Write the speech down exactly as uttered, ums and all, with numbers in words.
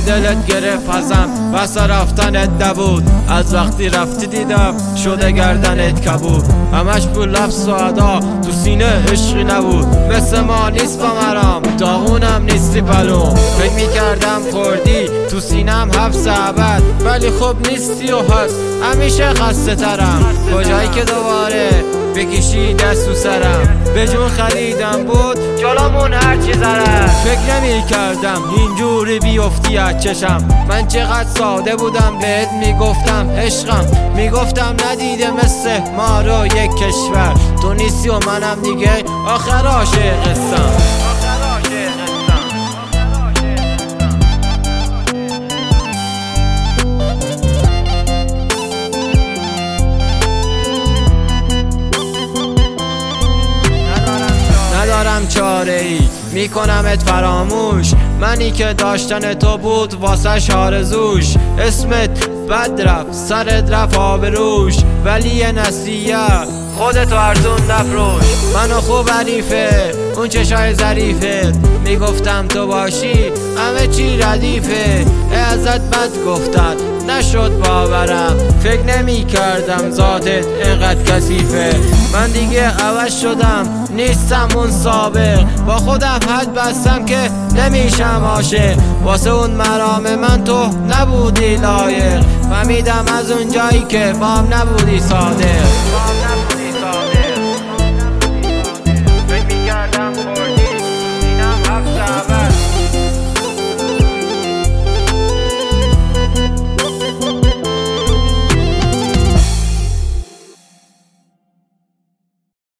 دلت گرفت ازم واسه رفتنت نبود. از وقتی رفتی دیدم شده گردنت کبود. همش پول لفظ و ادا تو سینه عشقی نبود. مثل ما نیست با مرام داغونم نیستی پلوم. فکر میکردم خوردی تو سینم حبس ابد ولی خب نیستی و هست همیشه خسته ترم. کجایی که دوباره بکشی دست تو سرم به جون خریدم بود جلومون هرچی زرد. فکر نمی کردم اینجوری بیفتی از چشم. من چقدر ساده بودم بهت میگفتم عشقم. میگفتم ندیده مثل ما رو یک کشور. تو نیستی و منم دیگه آخر عاشقستم. ندارم چاره ای میکنمت فراموش. منی که داشتن تو بود واسه آرزوش. اسمت بد رفت سرت رفت آبروش ولی یه نصیحت خودتو ارزون نفروش. منو خوب حریفه اون چشای ظریفت میگفتم تو باشی همه چی ردیفه. ازت بد گفتن نشد باورم. فکر نمی کردم ذاتت اینقدر کثیفه. من دیگه عوض شدم نیستم اون سابق. با خودم حد بستم که نمیشم عاشق. واسه اون مرام من تو نبودی لایق. فهمیدم از اون جایی که بام نبودی صادق.